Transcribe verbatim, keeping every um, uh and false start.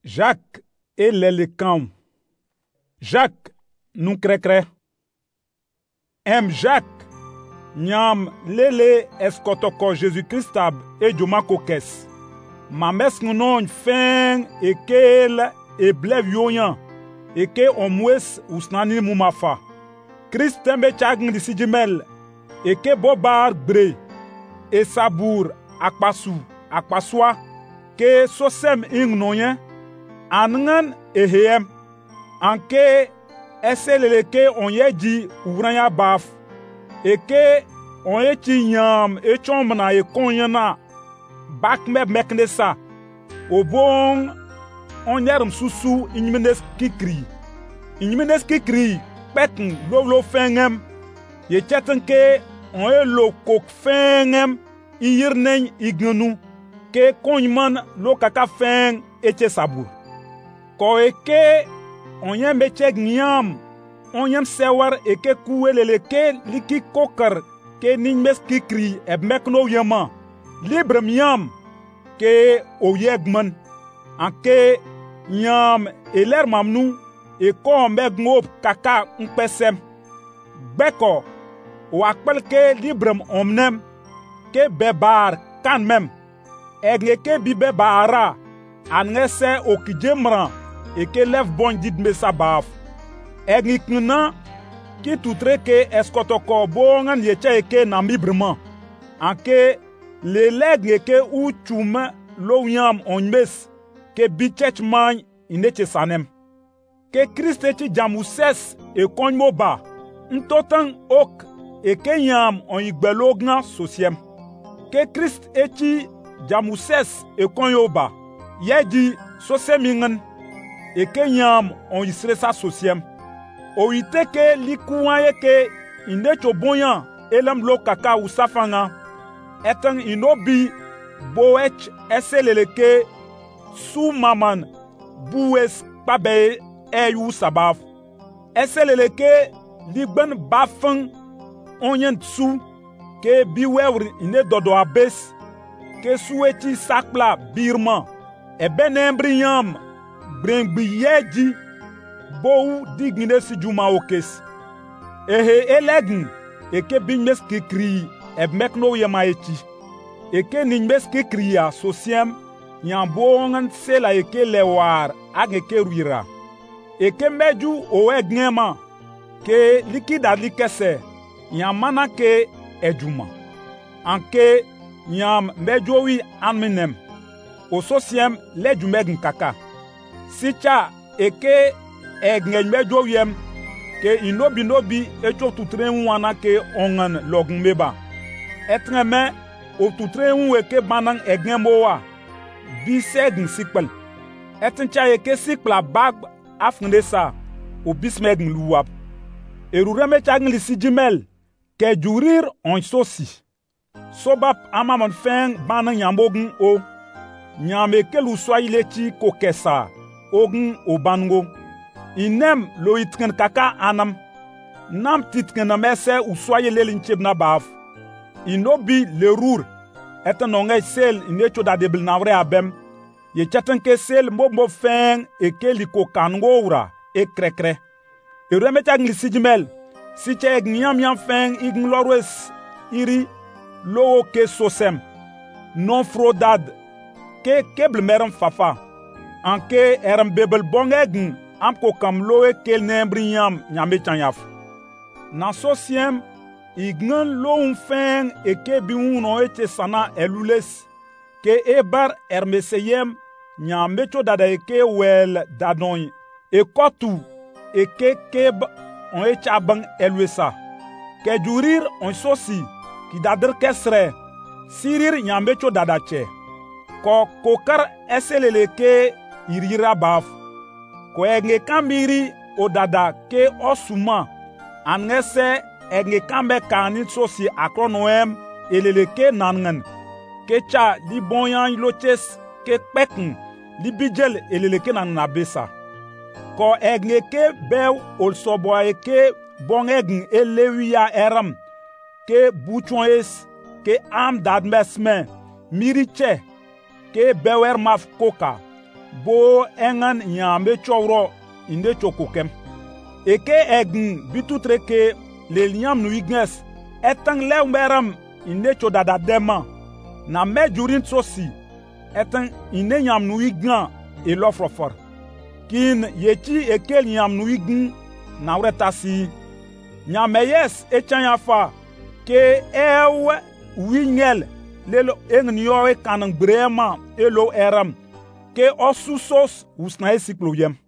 Jacques et les camps. Jacques nous cré M. Jacques Nyam lele escotoko Jésus-Christ et Jomako kes. Ma mes non fin et kel et blev yoyan et ke omwes usnani mumafa. Christ tembe chagn di sijimel et ke bobar bre et sabour akpasu akpaswa ke sosem ing noyen angan e hem anke eselele ke onye di uvranya baf et ke onye ti nyam e chomna e konyana bakme meknesa obon onyerum susu inmenes kikri inmenes kikri pekn lovlo fengem ye chatten ke onye lo kok fengem iyirnen ignu ke konyman lo kaka feng eche sabur ko eke onye mecheg nyam onyem sewar eke kuwelele ke liki kokar ke ninmes kikri e mekno yema libre miam ke oyegman anke nyam eler mamnu e ko megngop kaka mpesem beko wakpel ke librem omnem ke bebar kan mem egne ke bibe bara angese okijemran e ke lev bon dit mesabaf egne kna ki toutre ke eskotoko bongan yeche ke namibrement anke le legne ke u chume lo yam onmes ke bichech man ineche sanem ke Christ echi jamuses e konmoba ntotan ok e ke yam on igbelogna sosiem ke Christ echi jamuses e konyoba yedi sosemingen e ke yam on isresa sosiem o ite ke likuwaye ke inecho bonyan elam lo kaka usafanga etan inobi boech eselele ke su maman buwes pabe eyu sabaf eselele ke ligben bafang onyen su ke biwewr ine dodo abes ke sueti sakpla birman e benembri yam brengbi yeji bou digne si juma okes ehe elegn eke binmes kikri e mekno yema echi eke ninmes kikriya sosiem nyambongan sela eke lewar ag eke ruira eke meju o egnema ke likida likese nyamana ke ejuma anke nyam mejowi anminem o sosiem lejumegn kaka sicha eke egnen mejowiem ke inobi nobi echo tutren wana ke ongan logn meba etreme o tutren weke banan egnen mowa bi segn sikpel etincha eke sikpla bag afndesa o bismegn luwap erureme chagn lisijimel ke jurir on sosi sobap amamon feng banan yambogn o nyame ke lu soyilechi kokesa ogn o bango inem lo itken kaka anam nam titken na mese u soye lelin chebna baf inobi lerur etanonge sel inecho da debil nawre abem ye chaten ke sel mob mob feng e ke liko kango ura e krekre e remeta nglisijimel si che gnyam yam feng ign lorwes iri lo ke sosem non frodad ke kebl merem fafa anke erem bebel bongegn amko kam loe kel nembri yam nyame chanyaf na sosiem ignan lo un feng e ke bi uno eche sana elules ke ebar ermeseyem nyame cho dada e ke wel dadon e kotu e ke keb on eche abang eluesa ke jurir on sosi ki dadr kesre sirir nyame cho dada che ko kokar eselele ke irira baf ko enge kambiri o dada ke osuma angese enge kambe kanit sosi akronoem elele ke nangen ke cha li bonyan loches ke pekn li bijel elele ke nan nabesa ko enge ke bew ol soboye ke bongegn elewiya eram ke buchons ke am dadmesmen miriche ke bewer maf koka bo engan nyambe chowro inde chokokem. Eke egn bitutre ke le liam nu ignes etang leumberam inde chodada dema na me jurin sosi etang inde nyam nu ignan e lofrofor. Kin yechi eke nyam nu ign na wretasi. Nyameyes echanyafa ke ewe wingel lelo engnioe kanang brema elo eram ke osusos usna esikloyem.